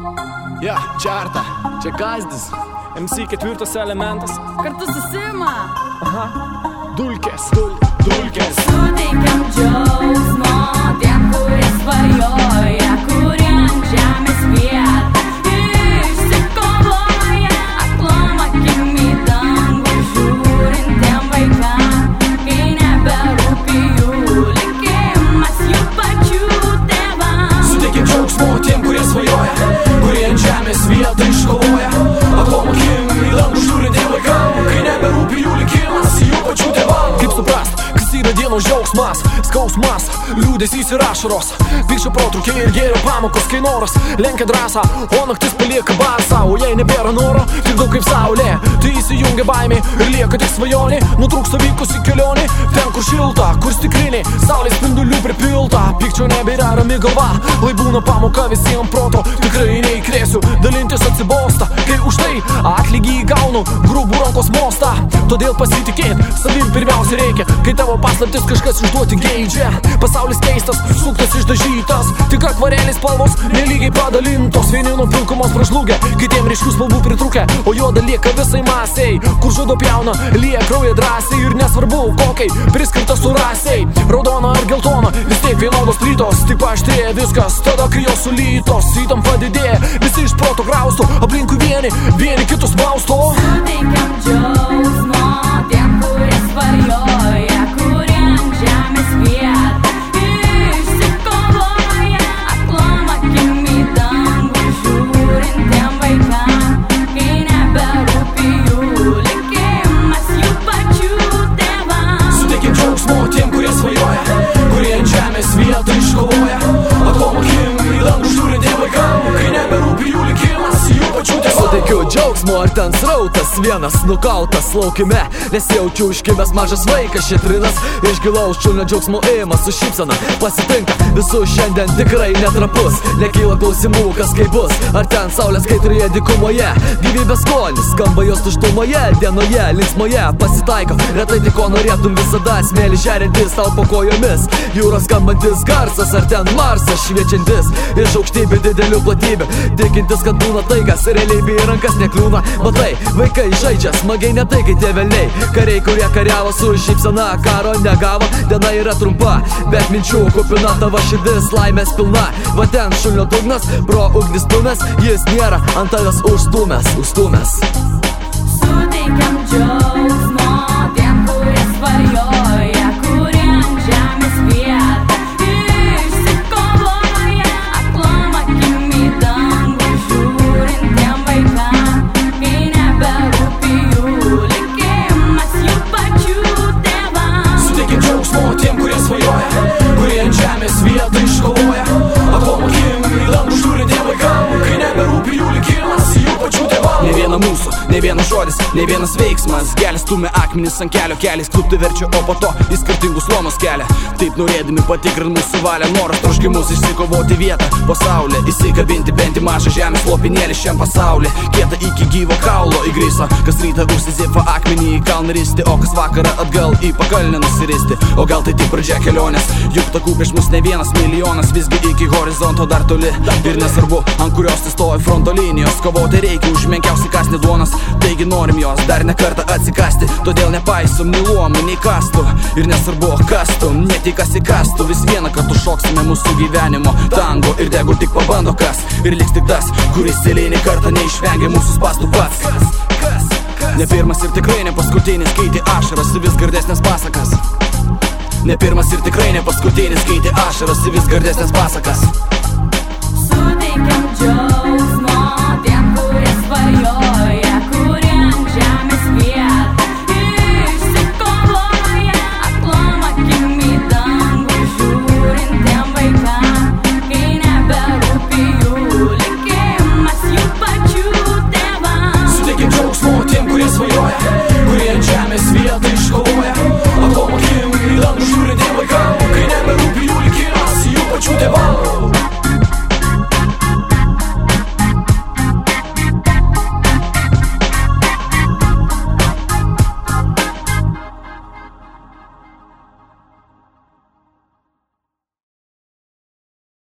Ja, čia Arta, čia Kazdis, MC ketvirtas elementas. Kartu su Sima. Aha, dulkės, dulkės. Suteikiam džiaugsmo tiem, kurie svajoja, kurie ant žemės vietą išsikovoja. Aklom akim į dangų žiūrintiem vaikam, kai neberūpi jų likimas, jų pačių tėvam. Suteikiam džiaugsmo tiem, kurie svajoja, kurie ant žemės vietą iškovoja. Aklom akim į dangų žiūrintiem vaikam, kai neberūpi jų likimas, jų pačių tėvam. Kaip suprast, kas yra dienos džiaugsmas, skausmas, liūdesys ir ašaros, pykčio protrukiai ir gėrio pamokos, kai noras lenkia drąsą, o naktis palieka basą. O jei nebėra noro, tik daug kaip saulė, tai įsijungia baimė ir lieka tik svajonė. Nutrūksta vykusi kelionė, ten kur šilta, kur stiklinė, saulės spindulių pripilta. Pykčio nebėra, rami galva, lai būna pamoka visiems proto. Tikrai neįkrėsiu, dalintis atsibosta, kai už tai atlygį gaunu grubų rankos mostą. Todėl pasitikėt savim pirmiausia reikia, kai tavo paslaptis kažkas išduoti geidžia. Pasaulis keistas, suktas išdažytas, tik akvarelės spalvos nelygiai padalintos. Vieni nuo pilkumos pražlugę, kitiem ryškių spalvų pritrukę, o juoda lieka visai masiai. Kur žudo pjauna, lieja kraują drąsiai ir nesvarbu kokiai priskirta su rasiai. Raudona ar geltona, vis tiek vienodos plytos, tik paaštrėja viskas tada, kai jos sulytos. Įtampa didėja, visi iš proto grausto, aplinkui vieni kitus mausto. Suteikiam džiaugsmo tiem, kurie svajoja, kurie ant žemės vietą išsikovoja. Aklom akim į dangų žiūrintiem vaikam, kai neberūpi jų likimas, jų pačių tėvam. Suteikiam džiaugsmo tiem, kurie svajoja, kurie ant žemės vietą iškovoja. Aklom akim į dangų žiūrintiem vaikam, kai neberūpi jų likimas, jų pačių tėvam. Suteikiu džiaugsmo, ar ten srautas vienas nukautas laukime, nesijaučiu užkimęs mažas vaikas šitrinas. Iš gilaus čiulnio džiaugsmo ima su šypsena, pasitinka visus šiandien tikrai netrapus. Nekyla klausimų, kas kaip bus, ar ten saulės kaitrioje dykumoje gyvybės skonis skamba jos tuštumoje, dienoje linksmoje pasitaiko retai tik ko norėtum visada. Smėlį žerintis tau po kojomis, jūros skambantis garsas, ar ten Marsas šviečiantis iš aukštybių didelių platybių, tikintis, kad būna taikas, realybė į rankas nekliūna. Matai, vaikai žaidžia smagiai, ne tai kai tie velniai, kariai, kurie kariavo su šypsena, karo negavo. Diena yra trumpa, bet minčių kupina tavo širdis laimės pilna. Va ten šulnio dugnas, pro ugnis stumės, jis nėra ant tavęs užstumęs. Suteikiam džiaugsmo tiem, kurie svajoja, kurie ant žemės vietą išsikovoja. Aklom akim į dangų žiūrintiem vaikam, kai neberūpi jų likimas, jų pačių tėvam. Suteikiam džiaugsmo tiem, kurie svajoja, kurie ant žemės vietą iškovoja. Aklom akim į dangų žiūrintiem vaikam, kai neberūpi jų likimas, jų pačių tėvam. Ne viena mūsų, ne vienas žodis, ne vienas veiksmas, gelis stumia akmenis ant kelio, keliais klupti verčia, o po to į skirtingus luomus kelia. Taip norėdami patikrint mūsų valią, noras troškimus išsikovoti vietą po saulę, įsikabinti bent į mažą žemės lopinėlį šiam pasaulį. Kieta iki gyvo kaulo įgryso, kas rytą užsizipa akmenį į kalną risti, o kas vakarą atgal į pakalnę nusiristi. O gal tai tik pradžia kelionės, juk takų prieš mus ne vienas milijonas, visgi iki horizonto dar toli. Ir nesvarbu, ant kurios įstoja fronto linijos, kovoti reikia už menkiausiai kąsnį duonos. Taigi norim jos dar ne kartą atsikasti, todėl nepaisom nei luomų, nei kastų. Ir nesvarbu kas tu, ne tik kas įkastų, vis vieną kartu šoksime mūsų gyvenimo tango. Ir jeigu tik pabando kas, ir liks tik tas, kuris eilinį kartą neišvengia mūsų spąstų pats. Ne pirmas ir tikrai ne paskutinis keitė ašaras į vis gardesnės pasakas. Ne pirmas ir tikrai ne paskutinis keitė ašaras į vis gardesnės pasakas.